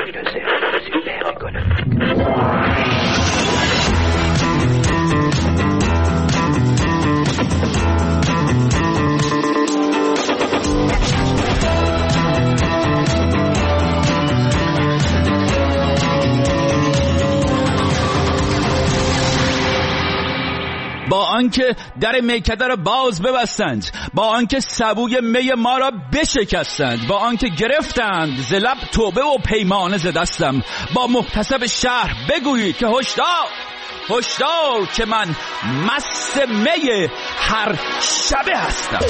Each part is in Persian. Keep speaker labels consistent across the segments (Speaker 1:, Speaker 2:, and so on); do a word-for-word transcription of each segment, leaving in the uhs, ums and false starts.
Speaker 1: میندازه، له میکنه.
Speaker 2: با آنکه در میکده را باز ببستند، با آنکه سبوی می ما را بشکستند، با آنکه گرفتند ز لب توبه و پیمانه ز دستم، با محتسب شهر بگویید که هشدار هشدار که من مست می هر شبه هستم.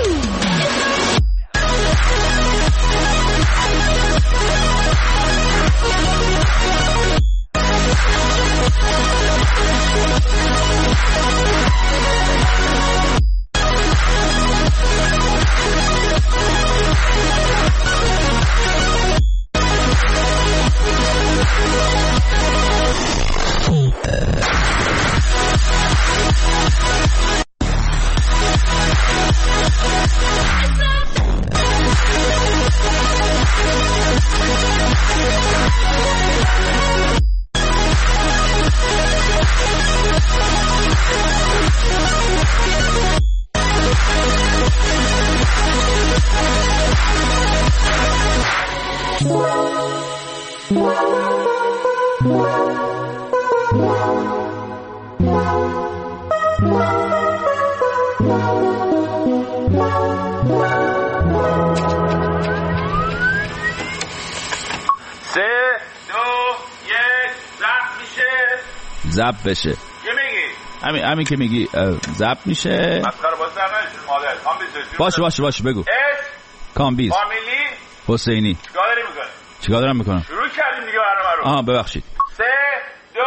Speaker 2: زب بشه.
Speaker 3: چه میگی؟
Speaker 2: همین همین که میگی زب میشه.
Speaker 3: مسخره بازی نکنید مادر. کامبیز.
Speaker 2: باشه باشه باشه بگو.
Speaker 3: اس
Speaker 2: کامبیز.
Speaker 3: فامیلی
Speaker 2: حسینی.
Speaker 3: چیکار داری میکنی؟
Speaker 2: چیکار دارم میکنم؟
Speaker 3: شروع کردیم دیگه برنامه رو.
Speaker 2: آها ببخشید.
Speaker 3: سه دو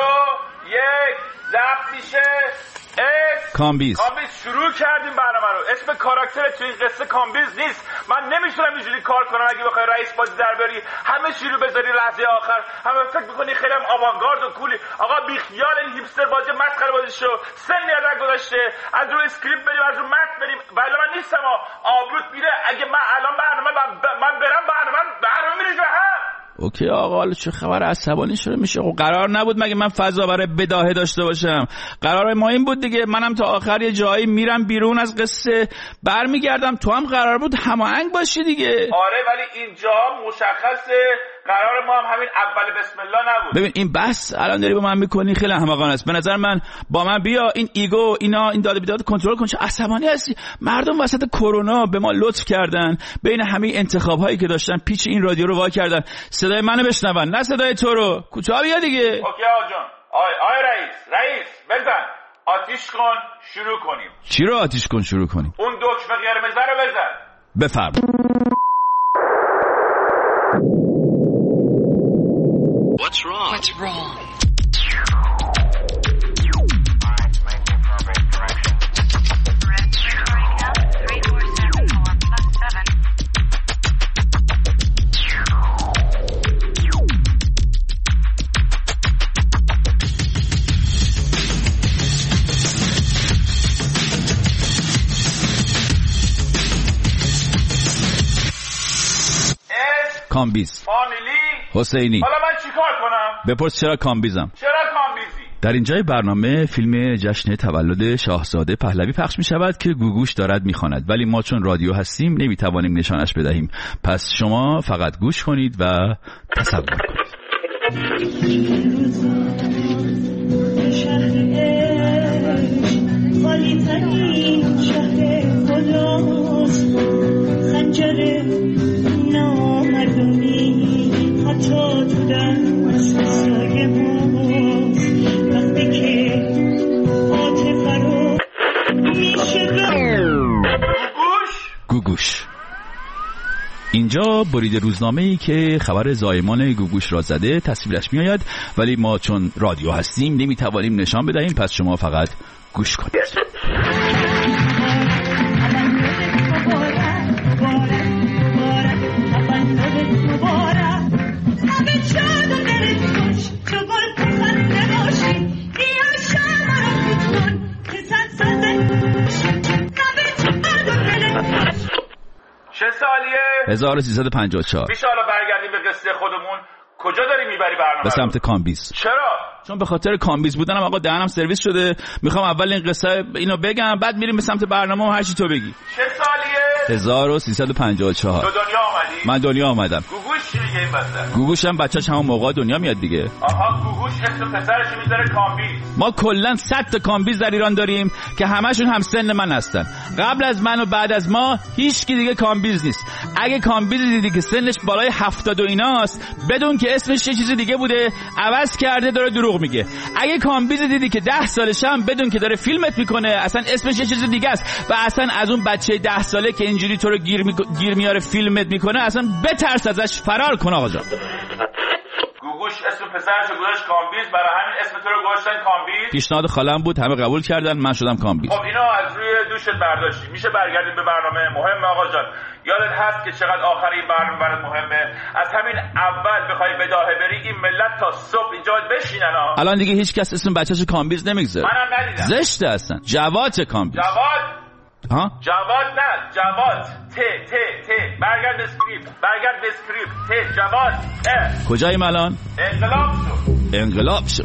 Speaker 3: یک زب میشه. اس
Speaker 2: کامبیز.
Speaker 3: کامبیز شروع کردیم برنامه رو. اسم کاراکتر تو این قصه کامبیز نیست. من نمیتونم اینجوری کار کنم. اگه بخوای رئیس بازی در بری همه چی رو بذاری لحظه آخر، همه فکر میکنی خیلی هم آوانگارد و کولی. آقا بی خیال این هیپستر بازی مسخره بازی شو. سنی ازت گذاشته، از روی اسکریپت بریم، از روی متن بریم. ولی من نیستم. آبروت میره. اگه من الان برنامه من برم برنامه برنامه میره جو هم.
Speaker 2: اوکی آقا، حالا چه خبر؟ عصبانی شده میشه. خب قرار نبود مگه من فضا برای بداهه داشته باشم؟ قرار ما این بود دیگه، منم تا آخر یه جایی میرم بیرون از قصه برمیگردم، تو هم قرار بود هماهنگ باشی دیگه.
Speaker 3: آره ولی اینجا مشخصه قرار ما هم همین اول بسم الله نبود.
Speaker 2: ببین این بحث الان داری با من میکنی خیلی احمقانه است به نظر من. با من بیا این ایگو اینا این داده بیداد کنترل کن. چه عصبانی هستی؟ مردم وسط کرونا به ما لطف کردن، بین همه انتخاب هایی که داشتن پیچ این رادیو رو وا کردن، صدای منو بشنون نه صدای تو رو. کوتاه بیا دیگه.
Speaker 3: اوکی آقا جان. آی آی رئیس رئیس بزن آتیش کن شروع کنیم.
Speaker 2: چی رو آتیش کن شروع کنیم؟
Speaker 3: اون دکمه قرمز رو بزن.
Speaker 2: بفرم.
Speaker 4: What's wrong? What's wrong?
Speaker 2: کامبیز.
Speaker 3: فامیلی
Speaker 2: حسینی.
Speaker 3: حالا من چیکار کنم؟
Speaker 2: بپرس چرا کامبیزم؟
Speaker 3: چرا کامبیزی؟
Speaker 2: در اینجای برنامه فیلم جشن تولد شاهزاده پهلوی پخش می شود که گوگوش دارد می خواند، ولی ما چون رادیو هستیم نمی توانیم نشانش بدهیم، پس شما فقط گوش کنید و تصور کنید.
Speaker 5: خالی ترین شهر خداست، خنجر نامردمی حتی تو دست سایه ماست، وقتی که عاطفه رو میشه
Speaker 3: گوگوش
Speaker 2: گوگوش. اینجا برید روزنامه‌ای که خبر زایمان گوگوش را زده تصویرش میآید، ولی ما چون رادیو هستیم نمیتوانیم نشان بدهیم، پس شما فقط گوش کنید.
Speaker 3: چه سالیه؟
Speaker 2: هزار و سیصد و پنجاه و چهار.
Speaker 3: میشه حالا برگردیم به قصه خودمون. کجا داری میبری برنامه
Speaker 2: به سمت کامبیز.
Speaker 3: چرا؟
Speaker 2: چون به خاطر کامبیز بودنم آقا دهنم سرویس شده. میخوام اول این قصه اینو بگم بعد میریم به سمت برنامه و هر چی تو بگی.
Speaker 3: چه سالیه؟
Speaker 2: هزار و سیصد و پنجاه و چهار.
Speaker 3: تو دنیا آمدی؟
Speaker 2: من دنیا آمدم.
Speaker 3: گوگوش چی میگه این وسط؟
Speaker 2: گوگوش هم بچه‌ش همون موقع دنیا میاد دیگه.
Speaker 3: آها گوگوش اسم پسرش میذاره کامبیز.
Speaker 2: ما کلا صد تا کامبیز در ایران داریم که همشون هم سن من هستن. قبل از من و بعد از ما هیچ کی دیگه کامبیز نیست. اگه کامبیز دیدی که سنش بالای هفتاد و ایناست بدون که اسمش یه چیز دیگه بوده عوض کرده داره دروغ میگه. اگه کامبیز دیدی که ده سالشه هم بدون که داره فیلمت میکنه اصلا اسمش یه چیز دیگه است و اصلا از اون بچه ده ساله که اینجوری تو رو گیر, می... گیر میاره فیلمت میکنه اصلا بترس ازش فرار کن آقا جان.
Speaker 3: گوگوش اسم پسرش رو گذاشت کامبیز برای همین اسم تو رو گذاشتن کامبیز.
Speaker 2: پیشنهاد خالم بود همه قبول کردن من شدم کامبیز.
Speaker 3: خب اینو از روی دوشت برداشتی. میشه برگردیم به برنامه مهم آقا جان. یادت هست که چقدر آخر این برنامه برات مهمه؟ از همین اول بخوای بداهه بری این ملت تا صبح اینجا بشینن ها.
Speaker 2: الان دیگه هیچ کس اسم بچه‌ش کامبیز نمیگذاره.
Speaker 3: منم ندیدم.
Speaker 2: زشته اصلا. جواد کامبیز.
Speaker 3: جواد
Speaker 2: ها؟
Speaker 3: جواد نه جواد ت ت ت برگرد به اسکریپت برگرد به اسکریپت ت جواد ت
Speaker 2: کجاییم الان؟
Speaker 3: انقلاب شد.
Speaker 2: انقلاب شد.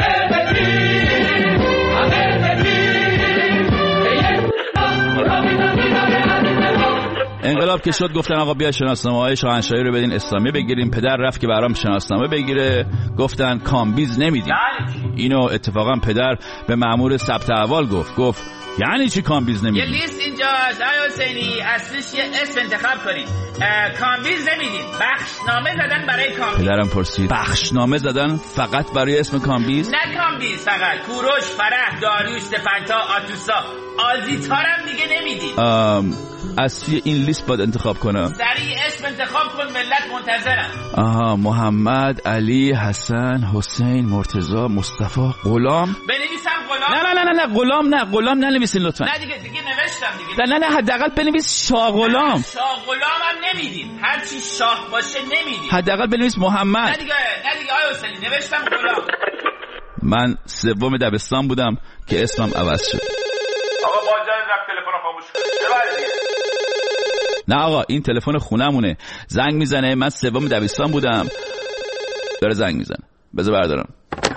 Speaker 2: انقلاب که شد گفتن آقا بیا شناسنامه‌های شاهنشاهی رو بدین اسلامی بگیریم. پدر رفت که برام شناسنامه بگیره گفتن کامبیز نمیدیم. اینو اتفاقا پدر به مأمور ثبت احوال گفت گفت یعنی چی کامبیز نمیدیم؟
Speaker 6: یه لیست اینجاست آقای حسینی اصلش یه اسم انتخاب کنید. کامبیز نمیدیم بخشنامه زدن برای کامبیز.
Speaker 2: پدرم پرسید بخشنامه زدن فقط برای اسم کامبیز؟
Speaker 6: نه کامبیز فقط کوروش فرح داریوش سپنتا آتوسا آزیتارم دیگه نمیدیم.
Speaker 2: از توی این لیست باید انتخاب کنم.
Speaker 6: سریع اسم انتخاب کن ملت منتظرم.
Speaker 2: آها محمد علی حسن حسین مرتضی مصطفی غلام.
Speaker 6: بنویسم غلام؟
Speaker 2: نه نه نه نه غلام نه غلام ننویسین لطفا.
Speaker 6: نه دیگه دیگه نوشتم دیگه.
Speaker 2: نه نه نه حداقل بنویس شاه غلام.
Speaker 6: شاه غلام هم نمیدیم هر چی شاه باشه نمیدیم.
Speaker 2: حداقل بنویس محمد.
Speaker 6: نه دیگه نه دیگه آقای حسینی نوشتم غلام.
Speaker 2: من سوم دبستان بودم که اسمم عوض شد.
Speaker 3: آقا با اجازه رفت تلفن خاموش کنید.
Speaker 2: نه آقا این تلفن خونمونه زنگ میزنه. من سوم دبستان بودم داره زنگ میزنه. بذار بردارم.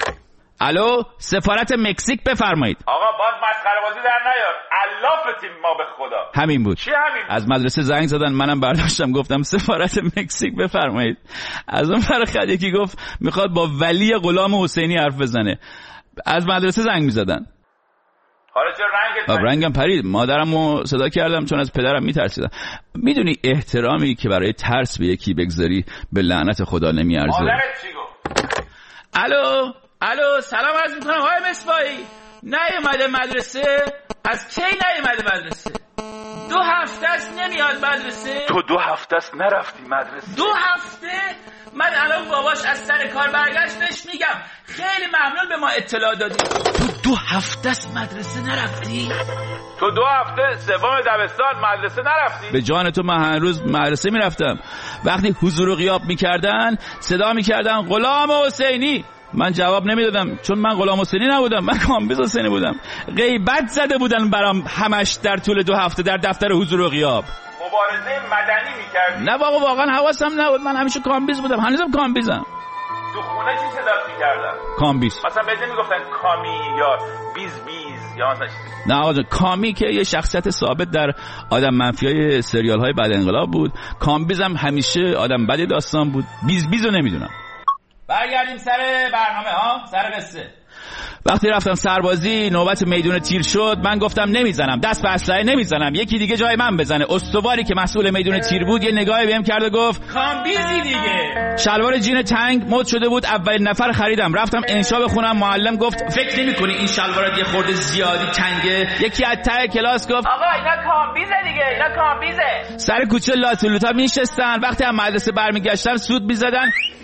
Speaker 2: الو سفارت مکزیک بفرمایید.
Speaker 3: آقا باز مسخره بازی در نیار. الافتیم ما به خدا.
Speaker 2: همین بود.
Speaker 3: چی همین بود؟
Speaker 2: از مدرسه زنگ زدن منم برداشتم گفتم سفارت مکزیک بفرمایید. از اون فرخ یکی گفت میخواد با ولی غلام حسینی حرف بزنه. از مدرسه زنگ میزدن.
Speaker 3: حالا چرا رنگت
Speaker 2: رنگم پرید. مادرمو صدا کردم چون از پدرم میترسیدم. میدونی احترامی که برای ترس به یکی بگذاری به لعنت خدا نمیارزه.
Speaker 3: مادرت چی گفت؟
Speaker 6: الو الو سلام عرض میکنم آقای مصباحی. نیومده مدرسه؟ از کی نیومده مدرسه؟ دو هفته است نمیاد مدرسه.
Speaker 3: تو دو هفته است نرفتی مدرسه؟
Speaker 6: دو هفته؟ من الان باباش از سر کار برگشت بهش میگم خیلی ممنون به ما اطلاع دادی. تو دو هفته است مدرسه نرفتی؟
Speaker 3: تو دو هفته سوم دبستان مدرسه نرفتی؟
Speaker 2: به جان تو من هر روز مدرسه میرفتم. وقتی حضور و غیاب میکردن صدا میکردن غلام حسینی. من جواب نمیدادم چون من غلام حسینی نبودم. من کامبیز حسینی بودم. غیبت زده بودن برام همش در طول دو هفته در دفتر حضور و غیاب.
Speaker 3: مبارزه مدنی میکردی؟
Speaker 2: نه بابا واقعا حواسم نبود. من همیشه کامبیز بودم. هنوزم کامبیزم.
Speaker 3: تو خونه چی صدات میکردن؟
Speaker 2: کامبیز.
Speaker 3: مثلا بهت نمیگفتن کامی یا بیز بیز یا مثلا چیزی؟
Speaker 2: نه آقا جان کامی که یه شخصیت ثابت در آدم منفیای سریال های بعد انقلاب بود. کامبیز هم همیشه آدم بدی داستان بود. بیز بیزو نمیدونم.
Speaker 6: برگردیم سر برنامه ها سر قصه.
Speaker 2: وقتی رفتم سربازی نوبت میدون تیر شد. من گفتم نمیزنم دست به اسلحه نمیزنم یکی دیگه جای من بزنه. استواری که مسئول میدون تیر بود یه نگاهی بهم کرد و گفت
Speaker 6: کامبیزی دیگه.
Speaker 2: شلوار جین تنگ مد شده بود. اولین نفر خریدم. رفتم انشا بخونم. معلم گفت
Speaker 6: فکر نمی‌کنی این شلوارات یه خورده زیادی تنگه؟
Speaker 2: یکی از ته کلاس گفت
Speaker 6: آقا اینا کامبیزه دیگه اینا کامبیزه.
Speaker 2: سر کوچه لاتولوتا میشستن. وقتی از مدرسه برمیگشتن سود میزدن.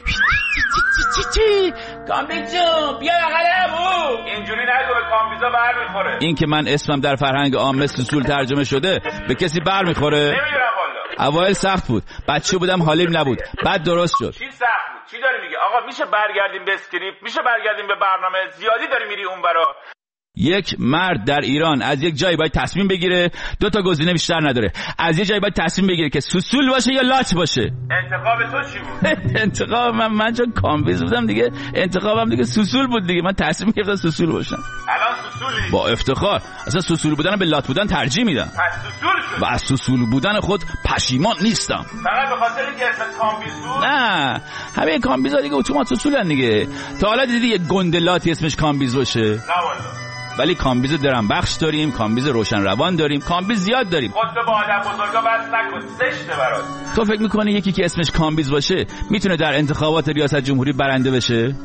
Speaker 6: چی چی کامبیز جو بیا بغلمو.
Speaker 3: اینجوری نگو به کامبیزا بر میخوره.
Speaker 2: این که من اسمم در فرهنگ عام مثل سول ترجمه شده به کسی بر میخوره؟
Speaker 3: نمیدونم والا.
Speaker 2: اوایل سخت بود. بچه بودم حالیم نبود. بعد درست شد.
Speaker 3: چی سخت بود؟ چی داری میگی؟ آقا میشه برگردیم به اسکریپت؟ میشه برگردیم به برنامه؟ زیادی داری میری اون برا.
Speaker 2: یک مرد در ایران از یک جایی باید تصمیم بگیره، دو تا گزینه بیشتر نداره. از یک جایی باید تصمیم بگیره که سوسول باشه یا لات باشه.
Speaker 3: انتخاب تو چی بود؟
Speaker 2: انتخاب من من چون کامبیز بودم دیگه، انتخابم دیگه سوسول بود دیگه. من تصمیم گرفتم سوسول باشم.
Speaker 3: الان سوسولی؟
Speaker 2: با افتخار. اصلا سوسول بودن به لات بودن ترجیح میدم.
Speaker 3: پس سوسول شد.
Speaker 2: و از سوسول بودن خود پشیمان نیستم.
Speaker 3: فقط به خاطر اینکه اسمت کامبیز بود؟
Speaker 2: نه، همه کامبیزا دیگه اتومات سوسولن دیگه. تا حالا دیدی یه گندلاتی اسمش کامبیز باشه؟
Speaker 3: نه والله.
Speaker 2: ولی کامبیز درم بخش داریم، کامبیز روشن روان داریم، کامبیز زیاد داریم.
Speaker 3: خودتو با آدم بزرگا بس نکن، زشته برات.
Speaker 2: تو فکر میکنی یکی که اسمش کامبیز باشه میتونه در انتخابات ریاست جمهوری برنده بشه؟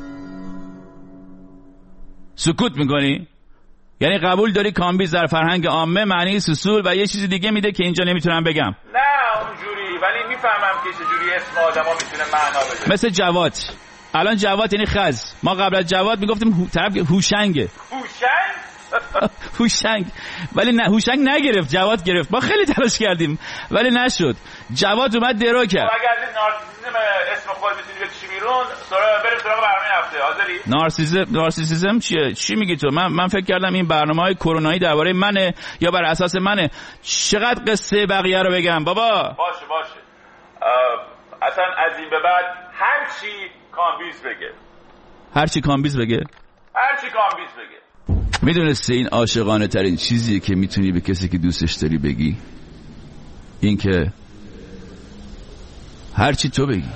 Speaker 2: سکوت میکنی؟ یعنی قبول داری کامبیز در فرهنگ عامه معنی سوسول و یه چیزی دیگه میده که اینجا نمیتونم بگم؟
Speaker 3: نه اونجوری، ولی میفهمم که چجوری اسم آدما میتونه معنا بده.
Speaker 2: مثل جواد. الان جواد یعنی خز. ما قبل از جواد میگفتیم هو... طرف هوشنگه.
Speaker 3: هوشنگ؟
Speaker 2: هوشنگ. ولی نه، هوشنگ نگرفت، جواد گرفت. ما خیلی تلاش کردیم ولی نشد. جواد اومد درو کرد.
Speaker 3: اگر از نارسیسیسم اسم خود میتونی بکشی بیرون، سراغ بریم سراغ برنامه هفته. حاضری؟
Speaker 2: نارسیسیسم نارسیسیسم چیه؟ چی میگی تو؟ من من فکر کردم این برنامه‌های کرونایی درباره منه یا بر اساس منه. چقدر قصه بقیه رو بگم بابا؟
Speaker 3: باشه باشه. اصلا از این به بعد هر چی کامبیز بگه.
Speaker 2: هر چی کامبیز بگه؟
Speaker 3: هر چی کامبیز بگه.
Speaker 2: میدونستی این عاشقانه ترین چیزیه که میتونی به کسی که دوستش داری بگی؟ این که هر چی تو بگی.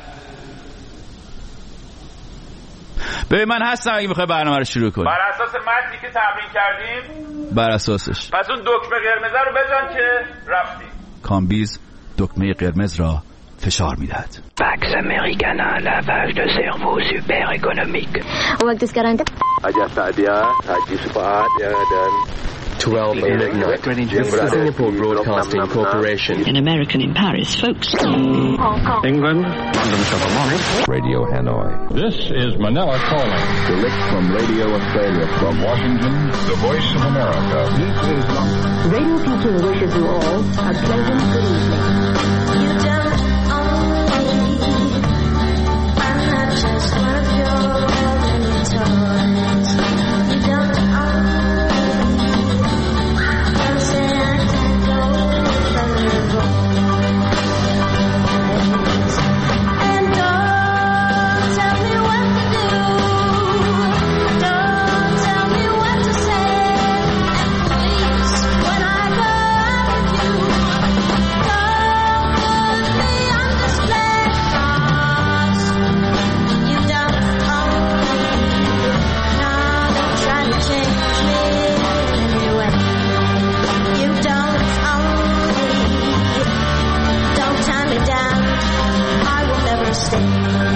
Speaker 2: ببین من هستم اگه میخوای برنامه رو شروع کنی.
Speaker 3: بر اساس متنی که تمرین کردیم؟
Speaker 2: بر اساسش.
Speaker 3: پس اون دکمه قرمز رو بزن که رفتی.
Speaker 2: کامبیز دکمه قرمز را فشار میدهد.
Speaker 1: Pax Americana, lavage de cerveau super économique.
Speaker 7: Waktu sekarang tu
Speaker 8: Haji Saadia, Haji Sufaat ya dan
Speaker 9: twelve midnight. This is the Singapore Broadcasting Corporation.
Speaker 10: An American in Paris, folks.
Speaker 7: Hong Kong.
Speaker 9: England, London Philharmonic.
Speaker 8: Radio Hanoi.
Speaker 11: This is Manila calling.
Speaker 8: Direct from Radio Australia.
Speaker 11: From Washington, the Voice of America.
Speaker 8: This is
Speaker 7: Radio Future wishes you all a pleasant good evening. You don't own me. I'm not just one of your many toys. You don't own me. Don't say I can't go from your voice. And don't tell me what to do. Don't tell me what to say. And please, when I go out with you, don't put me on display. 'Cause you don't own me. No, don't try to change me anyway. You don't own me. Don't tie me down. I will never stay.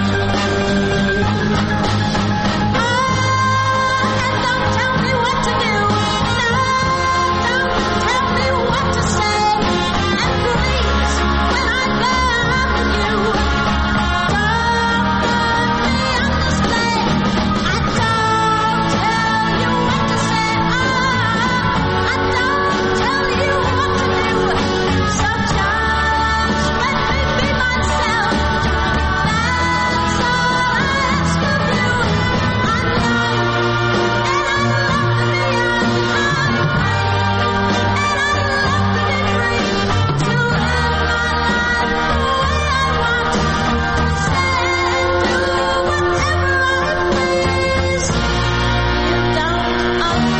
Speaker 7: Oh, and don't tell me what to do. No, don't tell me what to say. And please, when I go out with you, don't put me on display. I don't tell you what to say. Oh, I don't tell you what to do. So just let me be myself. That's all I ask of you. I'm young and I love to be young. I'm free and I love to be free. To live my life the way I want. Say and do whatever I please. You don't own me.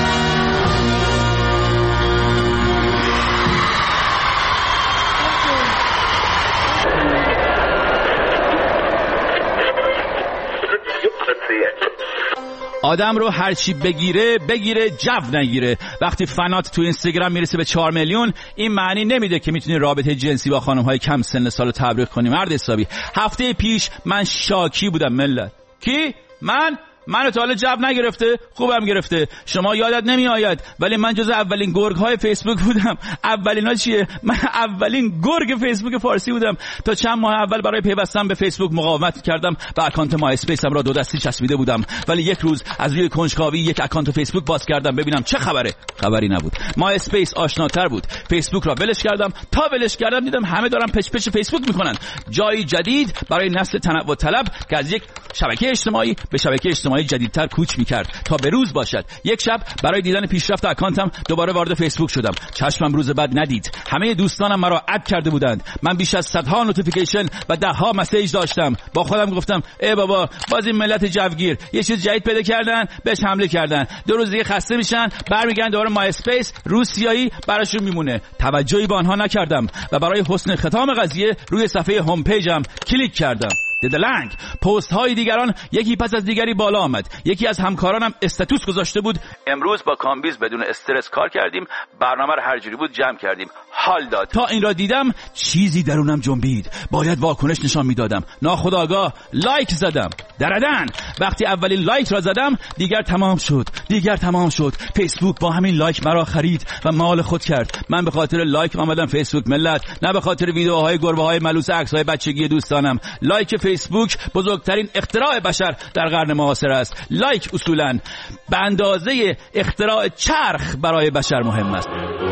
Speaker 2: آدم رو هر چی بگیره بگیره جو نگیره. وقتی فنات تو اینستاگرام میرسه به چهار میلیون این معنی نمیده که میتونی رابطه جنسی با خانم‌های کم سن سال تبریک کنی. مرد حسابی هفته پیش من شاکی بودم ملت. کی؟ من منو تا حالا جب نگرفته؟ خوبم گرفته. شما یادت نمی آید ولی من جز اولین گرگ های فیسبوک بودم. اولین ها چیه؟ من اولین گرگ فیسبوک فارسی بودم. تا چند ماه اول برای پیوستن به فیسبوک مقاومت کردم و اکانت مای اسپیسم را دو دستی چسبیده بودم. ولی یک روز از روی کنجکاوی یک اکانت فیسبوک باز کردم ببینم چه خبره. خبری نبود. مای اسپیس آشناتر بود. فیسبوک را ولش کردم. تا ولش کردم دیدم همه دارن پچ پچ فیسبوک میکنن. جایی جدید برای نسل تنوع طلب که از یک شبکه اجتماعی به شبکه اجتماعی آدم‌های جدیدتر کوچ می‌کرد تا به روز باشد. یک شب برای دیدن پیشرفت اکانتم دوباره وارد فیسبوک شدم. چشمم روز بعد ندید. همه دوستانم مرا اد کرده بودند. من بیش از صدها نوتیفیکیشن و ده‌ها مسیج داشتم. با خودم گفتم ای بابا، باز این ملت جوگیر یه چیز جدید پیدا کردن، بهش حمله کردن. دو روز دیگه خسته میشن، برمیگردن دوباره مای اسپیس روسیایی براشون میمونه. توجهی به آنها نکردم و برای حسن ختام قضیه روی صفحه هوم پیجم کلیک کردم. ددلنگ پست های دیگران یکی پس از دیگری بالا آمد. یکی از همکارانم استاتوس گذاشته بود امروز با کامبیز بدون استرس کار کردیم، برنامه رو هر جوری بود جمع کردیم، حال داد. تا این را دیدم چیزی درونم جنبید. باید واکنش نشان میدادم. ناخودآگاه لایک زدم. دردن وقتی اولین لایک را زدم دیگر تمام شد. دیگر تمام شد. فیسبوک با همین لایک مرا خرید و مال خود کرد. من به خاطر لایک آمدم فیسبوک ملت، نه به خاطر ویدیوهای گربه‌های ملوس عکس‌های بچگی دوستانم. لایک فیسبوک بزرگترین اختراع بشر در قرن معاصر است. لایک اصولاً به اندازه اختراع چرخ برای بشر مهم است.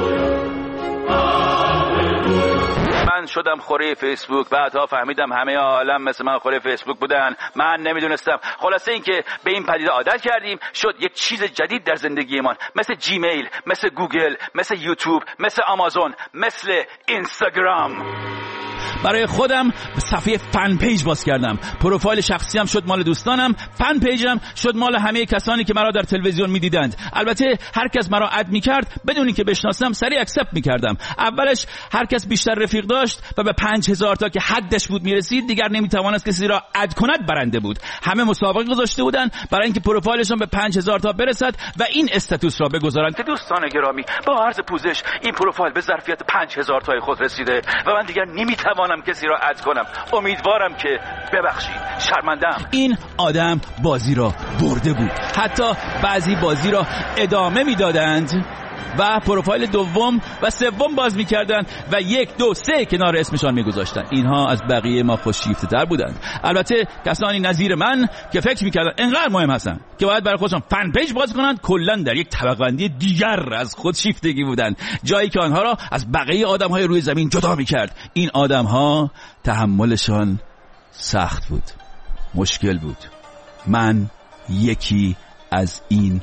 Speaker 2: من شدم خوره فیسبوک، بعدها فهمیدم همه عالم مثل من خوره فیسبوک بودن. من نمیدونستم. خلاصه این که به این پدیده عادت کردیم، شد یک چیز جدید در زندگیمان، مثل جیمیل، مثل گوگل، مثل یوتیوب، مثل آمازون، مثل اینستاگرام. برای خودم صفحه فن پیج باز کردم. پروفایل شخصیم شد مال دوستانم، فن پیجم شد مال همه کسانی که مرا در تلویزیون میدیدند. البته هر کس مرا اد میکرد بدون اینکه بشناسم سریع اکسپت میکردم. اولش هر کس بیشتر رفیق داشت و به پنج هزار تا که حدش بود میرسید دیگر نمیتوانست کسی را اد کند برنده بود. همه مسابقه گذاشته بودند برای اینکه پروفایلشون به پنج هزار تا برسد و این استاتوس را بگذارند که دوستان گرامی، با عرض پوزش این پروفایل به ظرفیت پنج هزار تای خود رسیده و من دیگر نمیتوانم کسی را اد کنم. امیدوارم که ببخشید، شرمنده‌ام. این آدم بازی را برده بود. حتی بعضی بازی را ادامه میدادند و پروفایل دوم و سوم باز میکردن و یک دو سه کنار اسمشان میگذاشتن. اینها از بقیه ما خوششیفته تر بودند. البته کسانی نظیر من که فکر میکردن انقدر مهم هستن که باید برای خودشون فن پیج باز کنند، کلا در یک طبقه بندی دیگر از خودشیفتگی بودند، جایی که آنها را از بقیه آدم‌های روی زمین جدا میکرد. این آدم‌ها تحملشان سخت بود، مشکل بود. من یکی از این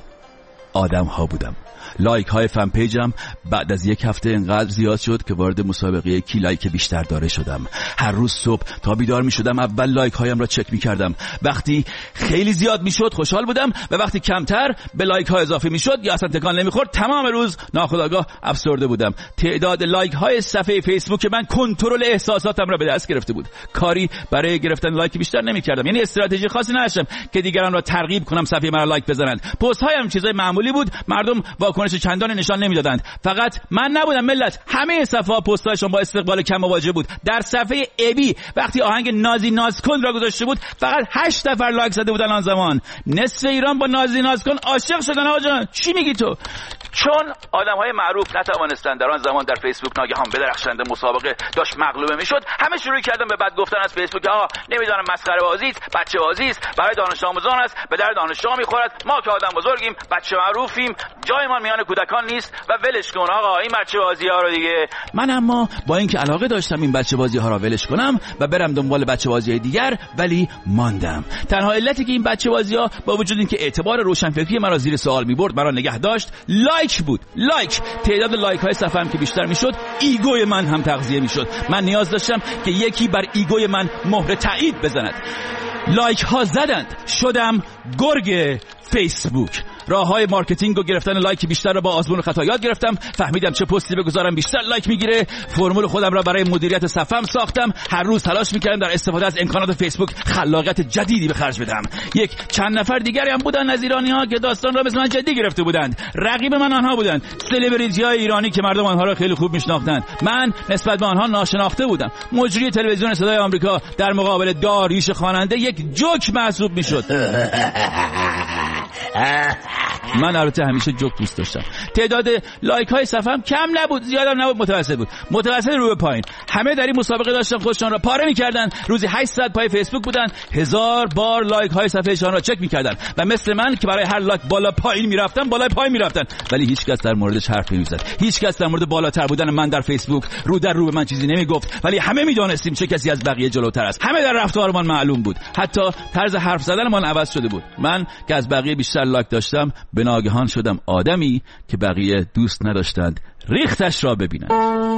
Speaker 2: آدم‌ها بودم. لایک های فن پیجم بعد از یک هفته انقدر زیاد شد که وارد مسابقه کی لایک بیشتر داره شدم. هر روز صبح تا بیدار می شدم اول لایک هایم را چک می کردم. وقتی خیلی زیاد می شد خوشحال بودم و وقتی کمتر به لایک ها اضافه می شد یا اصلا تکان نمی خورد تمام روز ناخودآگاه افسرده بودم. تعداد لایک های صفحه فیسبوک من کنترل احساساتم را به دست گرفته بود. کاری برای گرفتن لایک بیشتر نمی کردم. یعنی استراتژی خاصی نداشتم که دیگران را ترغیب کنم صفحه مرا لایک بزنند. پست هایم چیزای معمولی بود، مردم واکنش چندانی نشان نمیدادند. فقط من نبودم ملت، همه صفحه ها پست‌هاشون با استقبال کم مواجه بود. در صفحه ابی وقتی آهنگ نازی ناز کن را گذاشته بود فقط هشت نفر لایک زده بودن. آن زمان نصف ایران با نازی ناز کن عاشق شدن. آقا جان چی میگی تو؟ چون آدم‌های معروف نتوانستند در آن زمان در فیسبوک ناگهان بدرخشند، مسابقه داشت مغلوبه میشد، همه شروع کردن به بد گفتن از فیسبوک. آقا نمیدونم مسخره بازی است، بچه بازی است، برای دانش آموزان است، به در دانش آموزان میخورد. ما که آدم بزرگیم، بچه معروفیم، جایمان میان کودکان نیست و ولش کن آقا این بچه بازی‌ها رو دیگه. من اما با اینکه علاقه داشتم این بچه بازی‌ها را ولش کنم و برم دنبال بچه بازی‌های دیگر، ولی ماندم. تنها علتی که این بچه بازی‌ها با وجود اینکه اعتبار روشنفکری مرا زیر سوال می‌برد مرا نگه داشت، لایک بود. لایک. تعداد لایک های صفحه‌ام که بیشتر میشد ایگوی من هم تغذیه میشد. من نیاز داشتم که یکی بر ایگوی من مهر تایید بزند. لایک ها زدند، شدم گرگ فیسبوک. راه های مارکتینگ و گرفتن لایک بیشتر را با آزمون و خطا یاد گرفتم. فهمیدم چه پستی بگذارم بیشتر لایک میگیره. فرمول خودم را برای مدیریت صفحه‌ام ساختم. هر روز تلاش میکردم در استفاده از امکانات فیسبوک خلاقیت جدیدی به خرج بدم. یک چند نفر دیگری هم بودن از ایرانی‌ها که داستان را مثل من جدی گرفته بودند. رقیب من آنها بودند، سلبریتی‌های ایرانی که مردم آنها را خیلی خوب میشناختند. من نسبت به آنها ناشناخته بودم. مجری تلویزیون صدای آمریکا در مقابل داریوش خواننده یک جوک محسوب میشد. من البته همیشه جوک دوست داشتم. تعداد لایک های صفحه‌ام کم نبود، زیادم نبود، متوسط بود. متوسط رو به پایین. همه در این مسابقه داشتن خودشان را پاره می‌کردن. روزی هشت ساعت پای فیسبوک بودن، هزار بار لایک های صفحه‌شان را چک می‌کردن و مثل من که برای هر لایک بالا پایین می‌رفتم، بالا پایین می‌رفتن. ولی هیچ کس در موردش حرف نمی‌زد. هیچ کس در مورد بالاتر بودن من در فیسبوک رو در رو به من چیزی نمیگفت. ولی همه می‌دانستیم چه کسی از بقیه جلوتر است. همه در رفتارمان معلوم بود. حتی طرز حرف زدنمان عوض شده بود. من که از بقیه بیشتر لایک داشتم، به ناگهان شدم آدمی که بقیه دوست نداشتند ریختش را ببینند.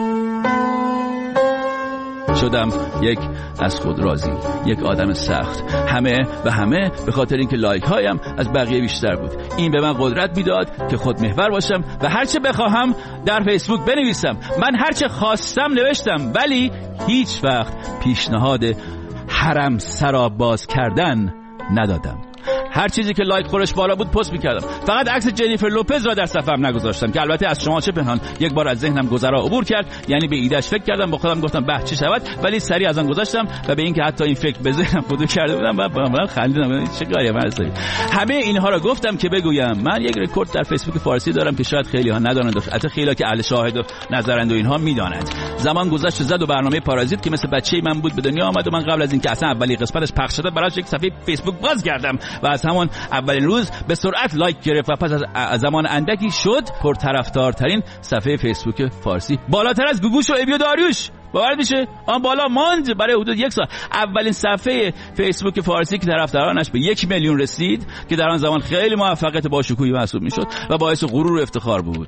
Speaker 2: شدم یک از خود راضی، یک آدم سخت. همه و همه به خاطر اینکه لایک هایم از بقیه بیشتر بود. این به من قدرت میداد که خود محور باشم و هرچه بخواهم در فیسبوک بنویسم. من هرچه خواستم نوشتم، ولی هیچ وقت پیشنهاد حرم سرا باز کردن ندادم. هر چیزی که لایک خورش بالا بود پست می‌کردم. فقط عکس جنیفر لوپز را در صفحه‌ام نگذاشتم که البته از شما چه پنهان یک بار از ذهنم گذرا عبور کرد. یعنی به ایدهش فکر کردم، با خودم گفتم به چه شود، ولی سریع از آن گذاشتم و به اینکه حتی این فکر به ذهنم خودو کرده بودم و واقعا خندیدم. چه کاری مرزی. همه اینها را گفتم که بگویم من یک رکورد در فیسبوک فارسی دارم که شاید خیلی‌ها ندانند، البته خیلی‌ها که اهل شاهد و نظرند و اینها می‌دانند. زمان گذشت زد و برنامه پارازیت که مثل بچه‌ای من بود به دنیا آمد و من قبل از اینکه اصلا اولی قسمتش پخش شد براش یک صفحه فیسبوک باز کردم و از همان اولین روز به سرعت لایک گرفت و پس از زمان اندکی شد پرطرفدارترین صفحه فیسبوک فارسی، بالاتر از گوگوش و ابی و داریوش. باور میشه؟ آن بالا ماند برای حدود یک سال. اولین صفحه فیسبوک فارسی که طرفدارانش به یک میلیون رسید که در آن زمان خیلی موفقیت باشکوهی محسوب میشد و باعث غرور و افتخار بود،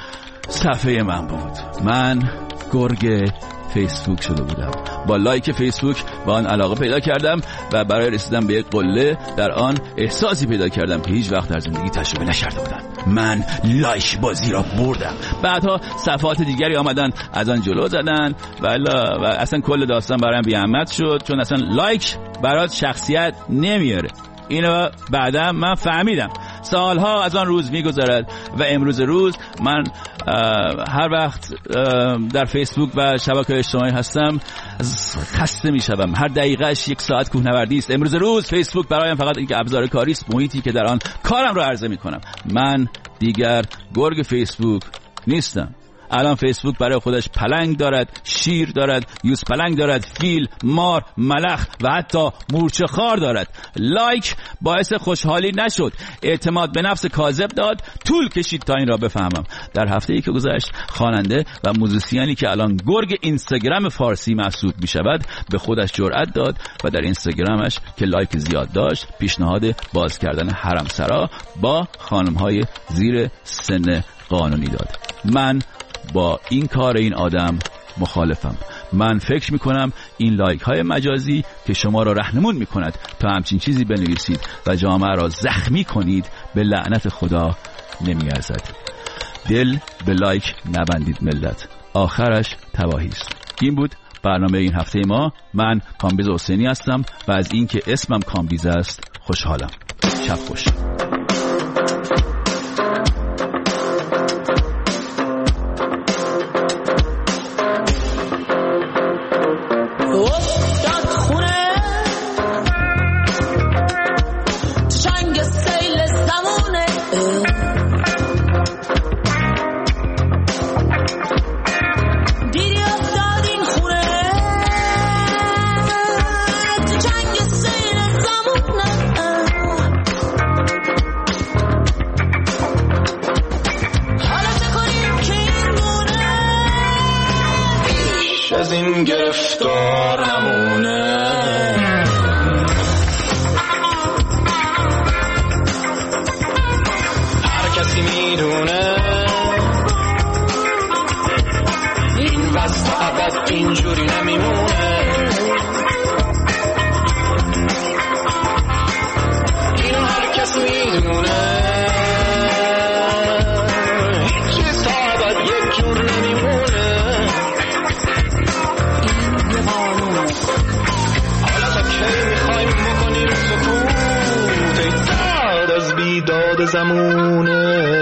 Speaker 2: صفحه من بود. من گرگ فیسبوک شده بودم. با لایک فیسبوک با آن علاقه پیدا کردم و برای رسیدن به یک قله در آن احساسی پیدا کردم که هیچ وقت در زندگی تجربه نکرده بودم. من لایک بازی را بردم. بعدها صفحات دیگری آمدن از آن جلو زدن و, و اصلا کل داستان برایم بی‌اهمیت شد، چون اصلا لایک برات شخصیت نمیاره. اینو بعدا من فهمیدم. سالها از آن روز میگذرد و امروز روز من هر وقت در فیسبوک و شبکه‌های اجتماعی هستم خسته میشم. هر دقیقه‌اش یک ساعت کوهنوردی است. امروز روز فیسبوک برایم فقط اینکه ابزار کاری است، محیطی که در آن کارم را عرضه میکنم. من دیگر گرگ فیسبوک نیستم. الان فیسبوک برای خودش پلنگ دارد، شیر دارد، یوز پلنگ دارد، فیل، مار، ملخ و حتی مورچه خار دارد. لایک باعث خوشحالی نشد، اعتماد به نفس کاذب داد. طول کشید تا این را بفهمم. در هفته‌ای که گذشت خواننده و موزیسیانی که الان گرگ اینستاگرام فارسی محسوب می شود به خودش جرأت داد و در اینستاگرامش که لایک زیاد داشت پیشنهاد باز کردن حرم سرا با خانم‌های زیر سن قانونی داد. من با این کار این آدم مخالفم. من فکر میکنم این لایک های مجازی که شما را راهنمون میکند تا همچین چیزی بنویسید و جامعه را زخمی کنید به لعنت خدا نمیارزد. دل به لایک نبندید ملت، آخرش تباهی است. این بود برنامه این هفته ما. من کامبیز حسینی هستم و از اینکه اسمم کامبیز است خوشحالم. شب خوش.
Speaker 12: از این گرفتار نمونه. هر کسی میدونه این وضع ابد اینجوری نمیمونه. اینو هر کسی میدونه هیچ چیز تا ابد یک جور نمیمونه. بیداد زمونه.